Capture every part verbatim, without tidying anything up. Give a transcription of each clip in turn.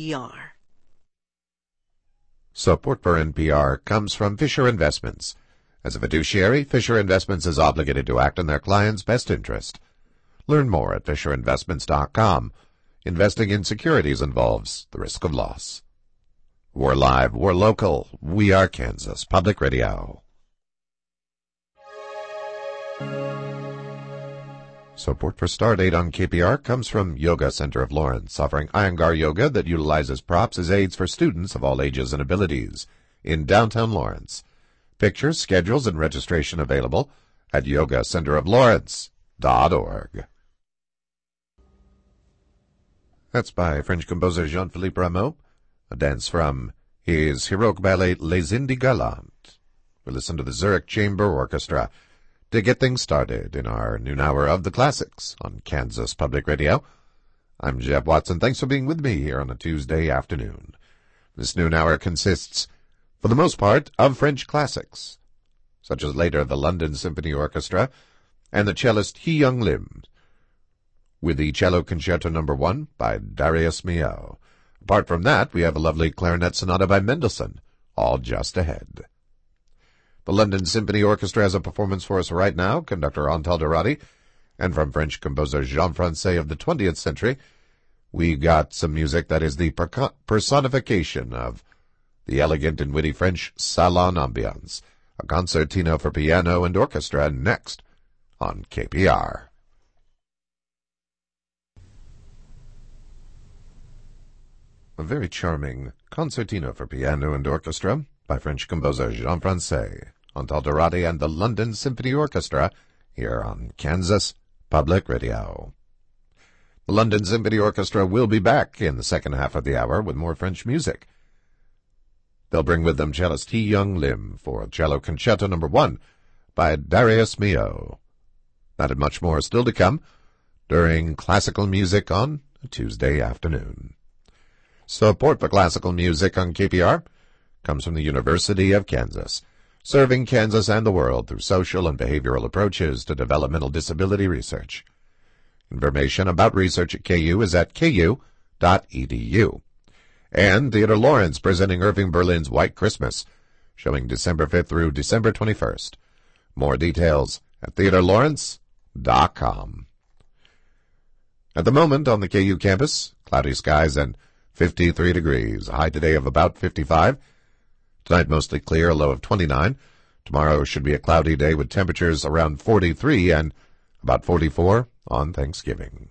P R. Support for N P R comes from Fisher Investments. As a fiduciary, Fisher Investments is obligated to act in their clients' best interest. Learn more at fisher investments dot com. Investing in securities involves the risk of loss. We're live, we're local, we are Kansas Public Radio. Support for Stardate on K P R comes from Yoga Center of Lawrence, offering Iyengar yoga that utilizes props as aids for students of all ages and abilities in downtown Lawrence. Pictures, schedules, and registration available at yoga center of lawrence dot org. That's by French composer Jean-Philippe Rameau, a dance from his heroic ballet Les Indes Galantes. We listen to the Zurich Chamber Orchestra to get things started in our noon hour of the classics on Kansas Public Radio. I'm Jeff Watson. Thanks for being with me here on a Tuesday afternoon. This noon hour consists, for the most part, of French classics, such as later the London Symphony Orchestra and the cellist He Young Lim, with the Cello Concerto Number One by Darius Milhaud. Apart from that, we have a lovely clarinet sonata by Mendelssohn, all just ahead. The London Symphony Orchestra has a performance for us right now, conductor Antal Dorati, and from French composer Jean Francais of the twentieth century, we got some music that is the per- personification of the elegant and witty French salon ambiance, a concertino for piano and orchestra, next on K P R. A very charming concertino for piano and orchestra by French composer Jean Francais, Antal Dorati and the London Symphony Orchestra here on Kansas Public Radio. The London Symphony Orchestra will be back in the second half of the hour with more French music. They'll bring with them cellist He Young Lim for Cello Concerto Number One by Darius Milhaud. That and much more still to come during classical music on a Tuesday afternoon. Support for classical music on K P R comes from the University of Kansas, serving Kansas and the world through social and behavioral approaches to developmental disability research. Information about research at K U is at k u dot e d u. And Theatre Lawrence presenting Irving Berlin's White Christmas, showing December fifth through December twenty-first. More details at theatre lawrence dot com. At the moment on the K U campus, cloudy skies and fifty-three degrees, a high today of about fifty-five. Tonight mostly clear, a low of twenty-nine. Tomorrow should be a cloudy day with temperatures around forty-three and about forty-four on Thanksgiving.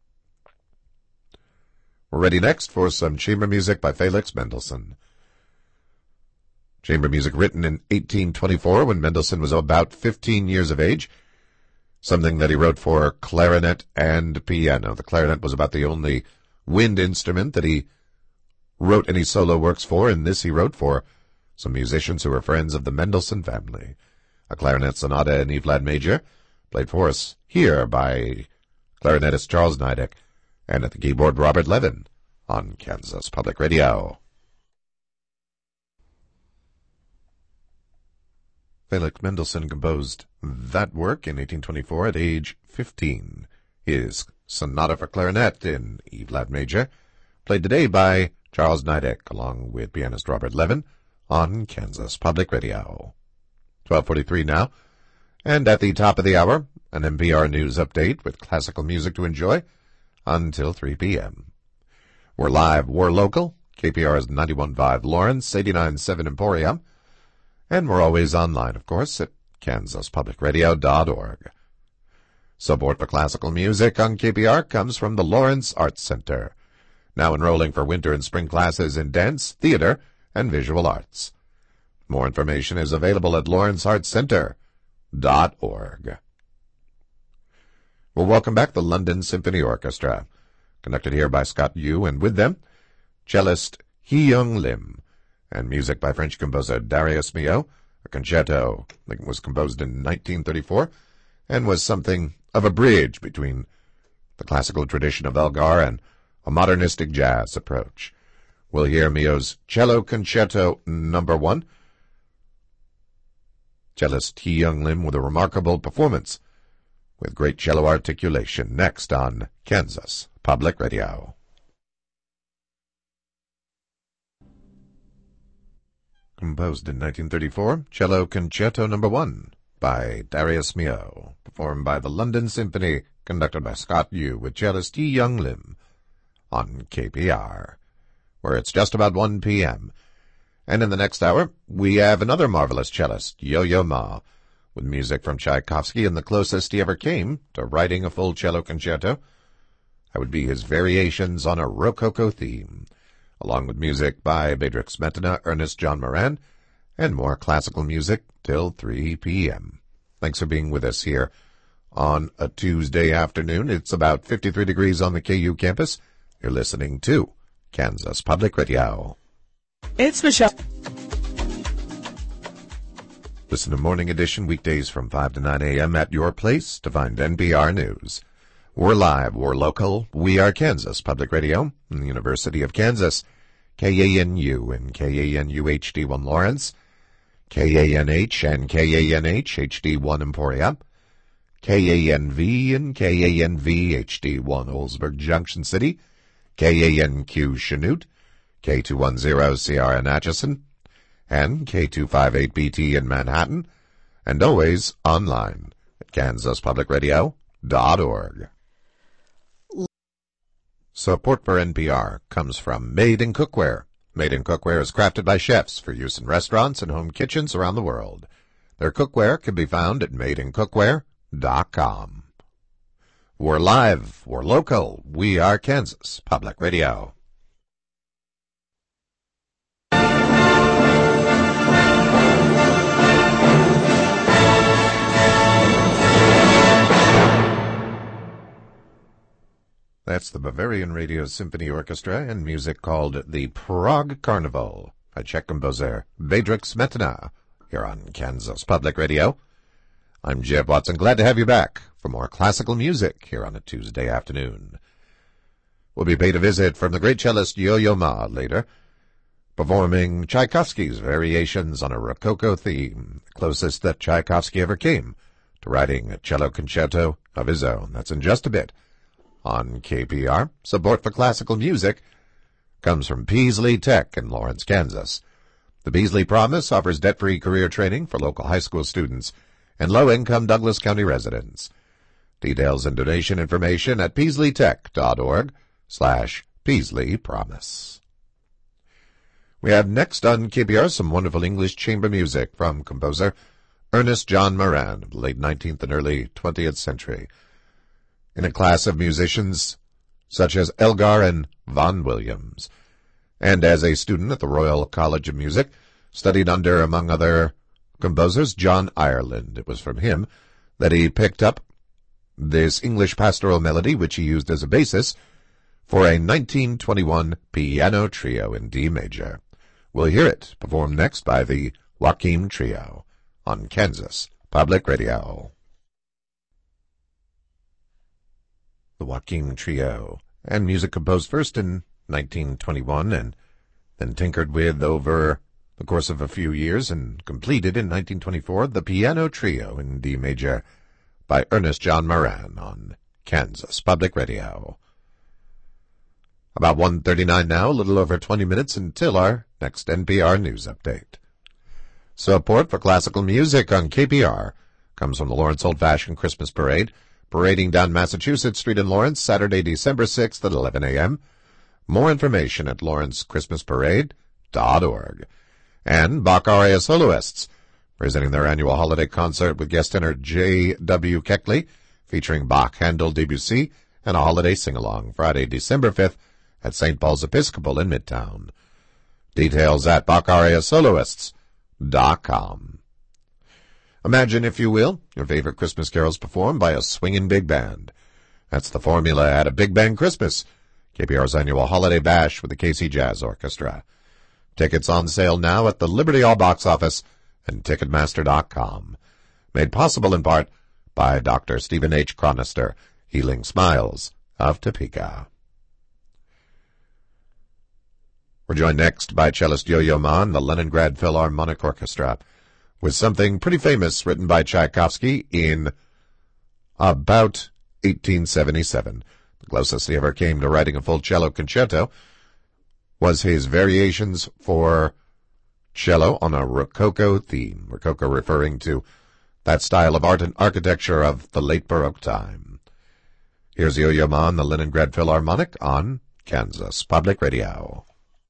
We're ready next for some chamber music by Felix Mendelssohn. Chamber music written in eighteen twenty-four when Mendelssohn was about fifteen years of age. Something that he wrote for clarinet and piano. The clarinet was about the only wind instrument that he wrote any solo works for, and this he wrote for some musicians who were friends of the Mendelssohn family. A clarinet sonata in E-flat major, played for us here by clarinetist Charles Niedek, and at the keyboard Robert Levin on Kansas Public Radio. Felix Mendelssohn composed that work in eighteen twenty-four at age fifteen. His sonata for clarinet in E-flat major, played today by Charles Niedek, along with pianist Robert Levin, on Kansas Public Radio. twelve forty-three now, and at the top of the hour, an N P R News update with classical music to enjoy until three p.m. We're live, we're local, K P R's ninety-one point five Lawrence, eighty-nine point seven Emporium, and we're always online, of course, at kansas public radio dot org. Support for classical music on K P R comes from the Lawrence Arts Center, now enrolling for winter and spring classes in dance, theater, and visual arts. More information is available at lawrence arts center dot org. Well, welcome back the London Symphony Orchestra, conducted here by Scott Yu, and with them, cellist He Young Lim, and music by French composer Darius Milhaud, a concerto that was composed in nineteen thirty-four, and was something of a bridge between the classical tradition of Elgar and a modernistic jazz approach. We'll hear Milhaud's Cello Concerto Number One. Cellist He Young Lim with a remarkable performance with great cello articulation next on Kansas Public Radio. Composed in nineteen thirty-four, Cello Concerto Number one by Darius Milhaud, performed by the London Symphony, conducted by Scott Yu with cellist Yi Young Lim, on K P R, where it's just about one p m And in the next hour, we have another marvelous cellist, Yo-Yo Ma, with music from Tchaikovsky and the closest he ever came to writing a full cello concerto. That would be his variations on a Rococo theme, along with music by Bedřich Smetana, Ernest John Moran, and more classical music till three p m Thanks for being with us here on a Tuesday afternoon. It's about fifty-three degrees on the K U campus. You're listening to Kansas Public Radio. It's Michelle. Listen to Morning Edition weekdays from five to nine a m at your place to find N P R News. We're live, we're local, we are Kansas Public Radio in the University of Kansas, K A N U and K A N U H D one Lawrence, K A N H and K A N H H D one Emporia, K A N V and K A N V H D one Oldsburg Junction City, K A N Q Chanute, K two ten C R N Atchison, and K two fifty-eight B T in Manhattan, and always online at kansas public radio dot org. Support for N P R comes from Made in Cookware. Made in Cookware is crafted by chefs for use in restaurants and home kitchens around the world. Their cookware can be found at made in cookware dot com. We're live, we're local, we are Kansas Public Radio. That's the Bavarian Radio Symphony Orchestra and music called the Prague Carnival by Czech composer Bedřich Smetana here on Kansas Public Radio. I'm Jeff Watson, glad to have you back for more classical music here on a Tuesday afternoon. We'll be paid a visit from the great cellist Yo-Yo Ma later, performing Tchaikovsky's variations on a Rococo theme, the closest that Tchaikovsky ever came to writing a cello concerto of his own. That's in just a bit. On K P R, support for classical music comes from Peaslee Tech in Lawrence, Kansas. The Peaslee Promise offers debt-free career training for local high school students and low-income Douglas County residents. Details and donation information at peaslee tech dot org slash Peaslee Promise. We have next on K P R some wonderful English chamber music from composer Ernest John Moran of the late nineteenth and early twentieth century. In a class of musicians such as Elgar and Vaughan Williams, and as a student at the Royal College of Music, studied under, among other composers, John Ireland. It was from him that he picked up this English pastoral melody, which he used as a basis for a nineteen twenty-one piano trio in D major. We'll hear it performed next by the Joachim Trio on Kansas Public Radio. The Joachim Trio, and music composed first in nineteen twenty-one and then tinkered with over the course of a few years and completed in nineteen twenty-four, the Piano Trio in D major by Ernest John Moran on Kansas Public Radio. About one thirty-nine now, a little over twenty minutes until our next N P R News Update. Support for classical music on K P R comes from the Lawrence Old Fashioned Christmas Parade, parading down Massachusetts Street in Lawrence, Saturday, December sixth at eleven a m More information at lawrence christmas parade dot org. And Bach Aria Soloists, presenting their annual holiday concert with guest tenor J W Keckley, featuring Bach, Handel, Debussy, and a holiday sing-along, Friday, December fifth at Saint Paul's Episcopal in Midtown. Details at bach aria soloists dot com. Imagine, if you will, your favorite Christmas carols performed by a swinging big band. That's the formula at a Big Band Christmas, K P R's annual holiday bash with the K C Jazz Orchestra. Tickets on sale now at the Liberty Hall box office and ticketmaster dot com. Made possible in part by Doctor Stephen H. Chronister, Healing Smiles of Topeka. We're joined next by cellist Yo-Yo Ma and the Leningrad Philharmonic Orchestra, with something pretty famous written by Tchaikovsky in about eighteen seventy-seven. The closest he ever came to writing a full cello concerto was his variations for cello on a Rococo theme. Rococo referring to that style of art and architecture of the late Baroque time. Here's Yo-Yo Ma and the Leningrad Philharmonic on Kansas Public Radio.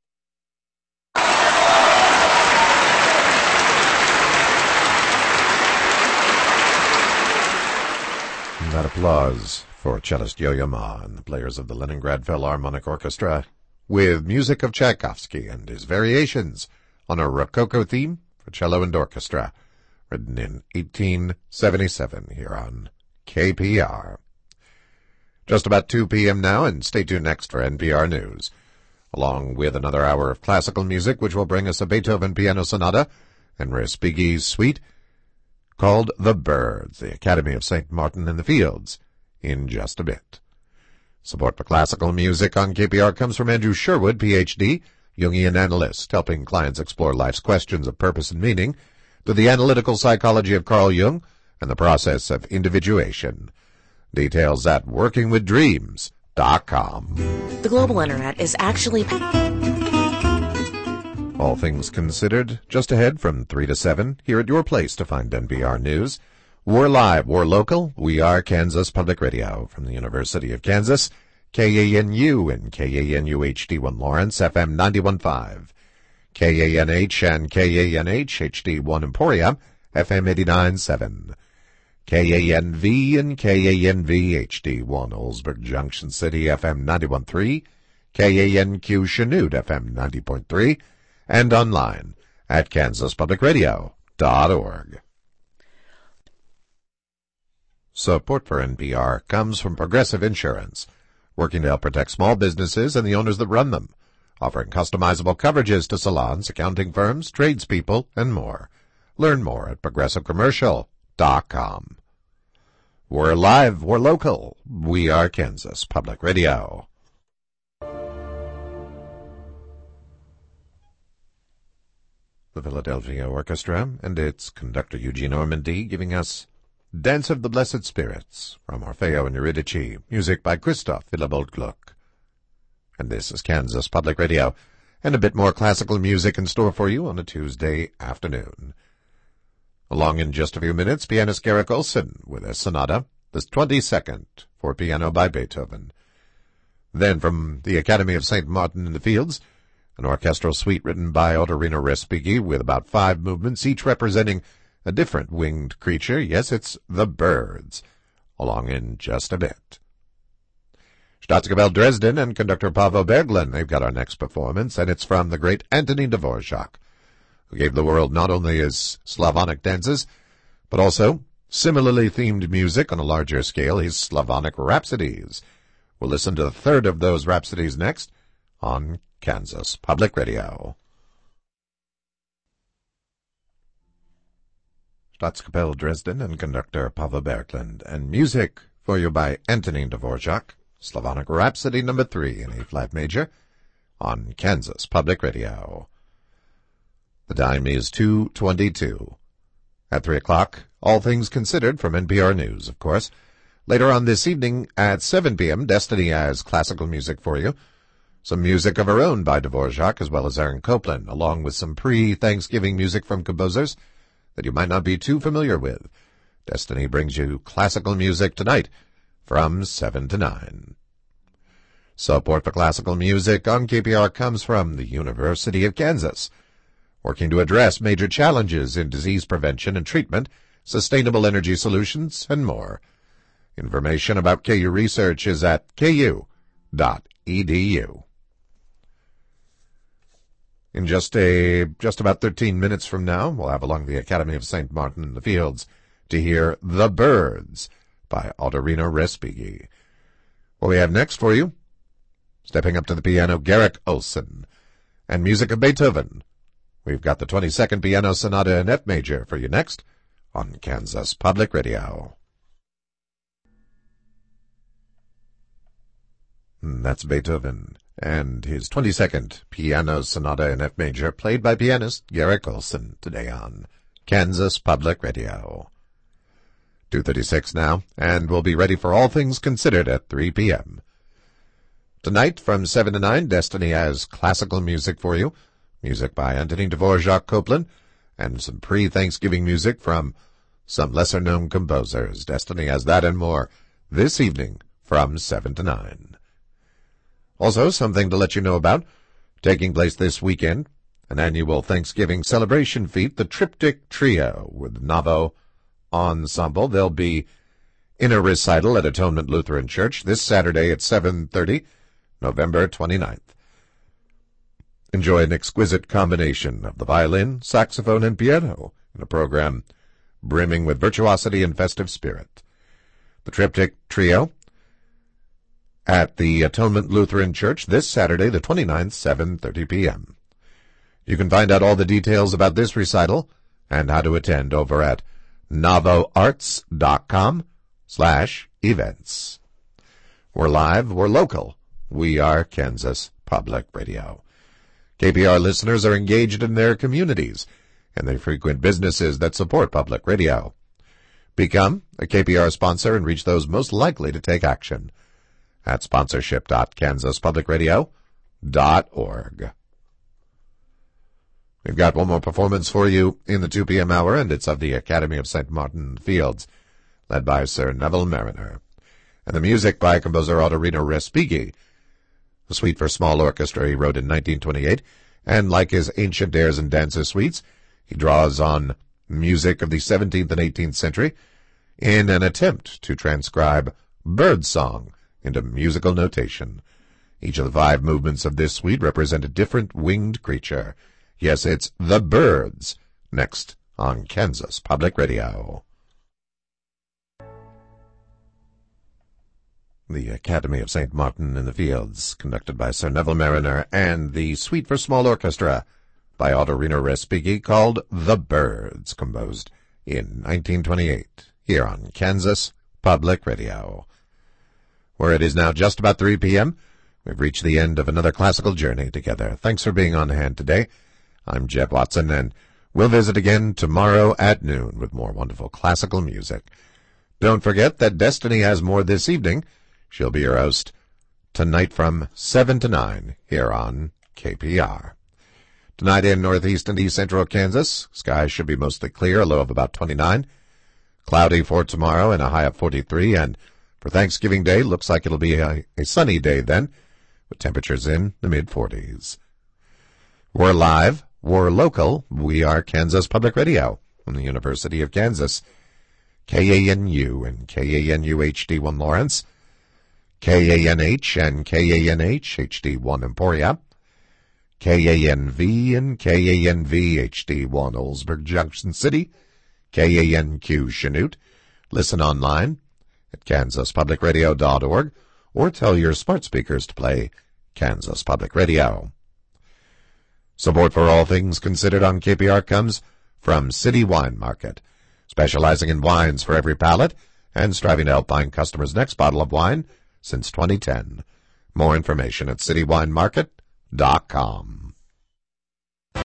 And that applause for cellist Yo-Yo Ma and the players of the Leningrad Philharmonic Orchestra with music of Tchaikovsky and his variations on a Rococo theme for cello and orchestra, written in eighteen seventy-seven here on K P R. Just about two p.m. now, and stay tuned next for N P R News, along with another hour of classical music, which will bring us a Beethoven Piano Sonata and Respighi's suite called The Birds, the Academy of Saint Martin in the Fields, in just a bit. Support for classical music on K P R comes from Andrew Sherwood, P H D, Jungian analyst, helping clients explore life's questions of purpose and meaning through the analytical psychology of Carl Jung and the process of individuation. Details at working with dreams dot com. The global internet is actually... All things considered, just ahead from three to seven, here at your place to find N P R News. We're live, we're local, we are Kansas Public Radio from the University of Kansas, K A N U and K A N U H D one Lawrence, F M ninety-one point five, K A N H and K A N H H D one Emporia, F M eighty-nine point seven, K A N V and K A N V H D one Oldsburg Junction City, F M ninety-one point three, K A N Q Chanute, F M ninety point three, and online at kansas public radio dot org. Support for N P R comes from Progressive Insurance, working to help protect small businesses and the owners that run them, offering customizable coverages to salons, accounting firms, tradespeople, and more. Learn more at progressive commercial dot com. We're live, we're local, we are Kansas Public Radio. The Philadelphia Orchestra and its conductor Eugene Ormandy giving us Dance of the Blessed Spirits from Orfeo and Eurydice, music by Christoph Willibald Gluck. And this is Kansas Public Radio, and a bit more classical music in store for you on a Tuesday afternoon. Along in just a few minutes, pianist Garrick Olson with a sonata, the twenty-second, for piano by Beethoven. Then from the Academy of Saint Martin in the Fields, an orchestral suite written by Ottorino Respighi with about five movements, each representing a different winged creature. Yes, it's The Birds. Along in just a bit. Staatskapelle Dresden and conductor Paavo Berglund, they've got our next performance, and it's from the great Antonin Dvorak, who gave the world not only his Slavonic dances, but also similarly themed music on a larger scale, his Slavonic Rhapsodies. We'll listen to the third of those Rhapsodies next on Kansas Public Radio. Staatskapelle Dresden and conductor Paavo Berglund, and music for you by Antonin Dvorak, Slavonic Rhapsody number three in A-flat major, on Kansas Public Radio. The time is two twenty-two. At three o'clock, All Things Considered from N P R News, of course. Later on this evening at seven p.m., Destiny has classical music for you. Some music of her own by Dvorak, as well as Aaron Copland, along with some pre-Thanksgiving music from composers that you might not be too familiar with. Destiny brings you classical music tonight from seven to nine. Support for classical music on K P R comes from the University of Kansas, working to address major challenges in disease prevention and treatment, sustainable energy solutions, and more. Information about K U research is at k u dot e d u. In just a just about thirteen minutes from now, we'll have along the Academy of Saint Martin in the Fields to hear The Birds by Ottorino Respighi. What we have next for you, stepping up to the piano, Garrick Olson, and music of Beethoven. We've got the twenty-second Piano Sonata in F major for you next on Kansas Public Radio. That's Beethoven and his twenty-second Piano Sonata in F major, played by pianist Garrick Olson, today on Kansas Public Radio. two thirty-six now, and we'll be ready for All Things Considered at three p.m. Tonight, from seven to nine, Destiny has classical music for you, music by Anthony Dvorak Copeland, and some pre-Thanksgiving music from some lesser-known composers. Destiny has that and more this evening from seven to nine. Also, something to let you know about, taking place this weekend, an annual Thanksgiving celebration feat, the Triptych Trio with Navo Ensemble. They'll be in a recital at Atonement Lutheran Church this Saturday at seven thirty, November twenty-ninth. Enjoy an exquisite combination of the violin, saxophone, and piano in a program brimming with virtuosity and festive spirit. The Triptych Trio at the Atonement Lutheran Church this Saturday, the twenty-ninth, seven thirty p.m. You can find out all the details about this recital and how to attend over at navoarts.com slash events. We're live, we're local, we are Kansas Public Radio. K P R listeners are engaged in their communities, and they frequent businesses that support public radio. Become a K P R sponsor and reach those most likely to take action at sponsorship dot kansas public radio dot org. We've got one more performance for you in the two p.m. hour, and it's of the Academy of Saint Martin Fields, led by Sir Neville Mariner. And the music by composer Ottorino Respighi, a suite for small orchestra he wrote in nineteen twenty-eight, and like his ancient airs and dances suites, he draws on music of the seventeenth and eighteenth century in an attempt to transcribe birdsong into musical notation. Each of the five movements of this suite represent a different winged creature. Yes, it's The Birds, next on Kansas Public Radio. The Academy of Saint Martin in the Fields, conducted by Sir Neville Mariner, and the Suite for Small Orchestra by Ottorino Respighi, called The Birds, composed in nineteen twenty-eight, here on Kansas Public Radio. Where it is now just about three p.m., we've reached the end of another classical journey together. Thanks for being on hand today. I'm Jeb Watson, and we'll visit again tomorrow at noon with more wonderful classical music. Don't forget that Destiny has more this evening. She'll be your host tonight from seven to nine here on K P R. Tonight in northeast and east central Kansas, skies should be mostly clear, a low of about twenty-nine. Cloudy for tomorrow and a high of forty-three, and for Thanksgiving Day, looks like it'll be a, a sunny day then, with temperatures in the mid-forties. We're live, we're local, we are Kansas Public Radio from the University of Kansas. K A N U and K A N U H D one Lawrence, K A N H and K A N H H D one Emporia, K A N V and K A N V H D one Oldsburg Junction City, K A N Q Chanute. Listen online at kansas public radio dot org, or tell your smart speakers to play Kansas Public Radio. Support for all things considered on K P R comes from City Wine Market, specializing in wines for every palate and striving to help find customers' next bottle of wine since twenty ten. More information at city wine market dot com.